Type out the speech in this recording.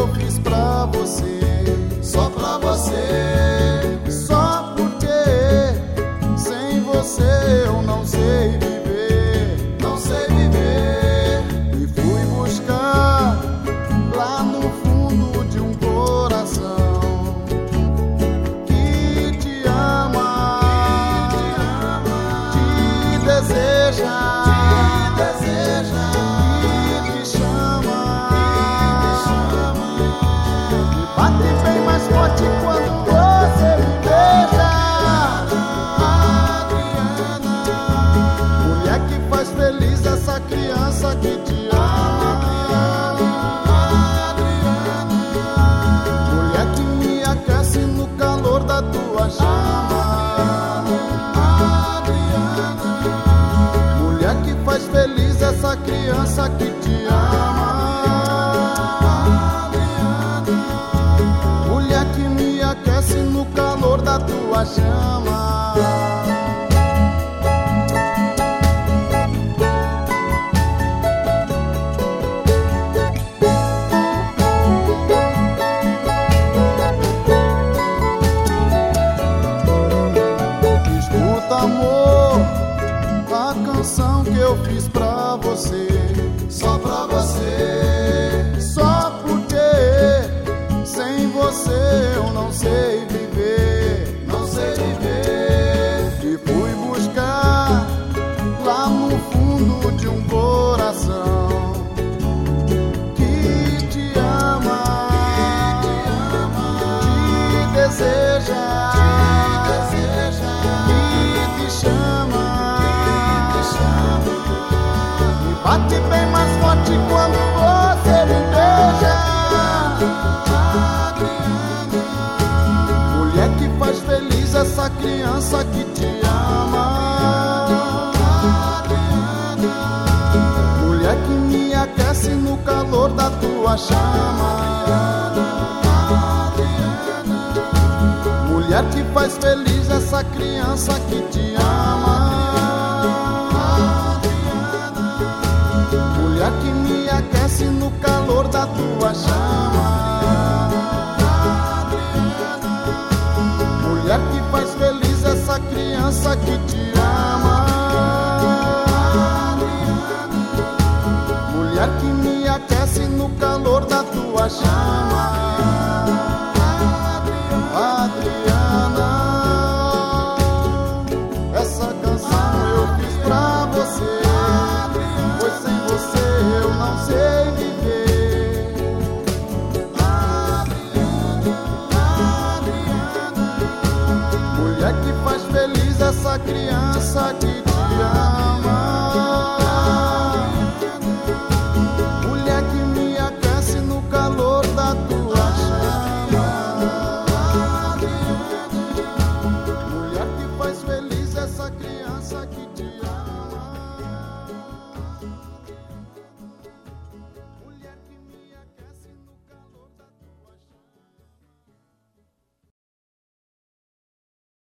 eu fiz pra você, só pra você. Só porque sem você eu não sei viver, não sei viver. E fui buscar lá no fundo de um coração que te ama, te deseja. Bate bem mais forte quando você me beija, Adriana. Mulher que faz feliz essa criança que te ama, Adriana. Mulher que me aquece no calor da tua chama, Adriana. Mulher que faz feliz essa criança que te ama. No calor da tua chama. Escuta, amor, a canção que eu fiz pra você, só pra você. Só porque sem você eu não sei viver, não sei viver. E fui buscar lá no fundo de um coração que te ama, te deseja, que te chama. E bate bem mais forte quando você me beija, faz feliz essa criança que te ama, Adriana. Mulher que me aquece no calor da tua chama, Adriana. Mulher que faz feliz essa criança que te ama, Adriana. Mulher que me aquece no calor da tua chama, mulher que faz feliz essa criança que te ama, Adriana. Mulher que me aquece no calor da tua chama, Adriana. Essa canção eu fiz pra você, pois sem você eu não sei viver. Mulher que faz feliz essa criança que te ama.